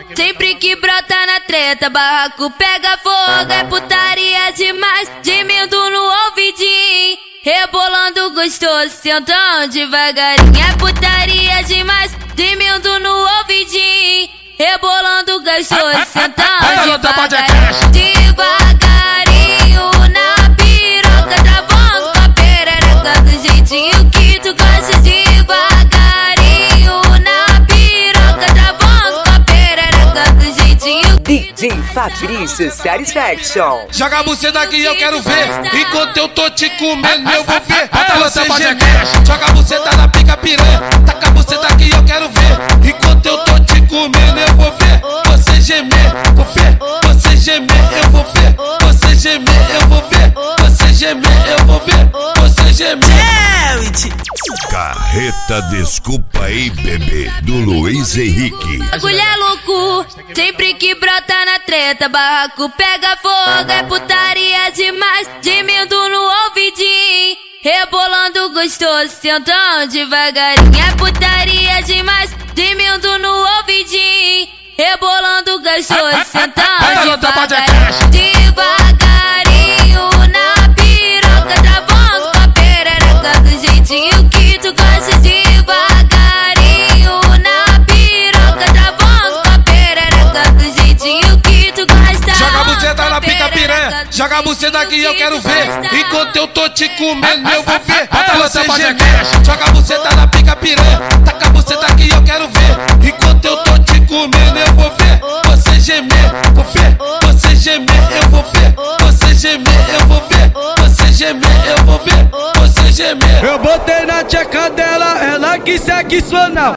sempre que brota na treta, barraco pega fogo, é putaria demais, gemindo no ouvidinho, rebolando gostoso, sentando devagarinho, é putaria demais, gemindo no ouvidinho, rebolando gostoso, sentando devagarinho, devagarinho na piroca, travando com a perereca do jeitinho que tu gosta, devagarinho na piroca, travando com a perereca do jeitinho. DJ Fabrício Satisfaction. Joga a buceta que eu quero ver, enquanto eu tô te comendo eu vou ver você gemer. Joga a buceta na pica piranha, taca a buceta que eu quero ver, enquanto eu tô te comendo eu vou ver você gemer, vou ver você gemer, eu vou ver você gemer, eu vou ver você gemer, eu vou ver você gemer. Carreta Desculpa aí, bebê, do Luiz Henrique. Bagulho é louco, sempre que brota na treta, barraco pega fogo, é putaria demais, gemindo no ouvidinho, rebolando gostoso, sentando devagarinho, é putaria demais, gemindo no ouvidinho, rebolando gostoso, sentando devagarinho, devagarinho na piroca, travando com a perereca do jeitinho que tu gosta, devagarinho na piroca, travando com a perereca do jeitinho que tu gosta. Joga a buceta na pica piranha, joga a buceta que eu quero ver, enquanto eu tô te comendo eu vou ver você gemer. Joga a buceta na pica piranha, taca a buceta que eu quero ver, enquanto eu tô te comendo eu vou ver você gemer, vou ver você gemer, eu vou ver você gemer, eu vou ver você gemer, eu vou ver você gemer. Eu botei na tcheca dela, ela quis sexo anal.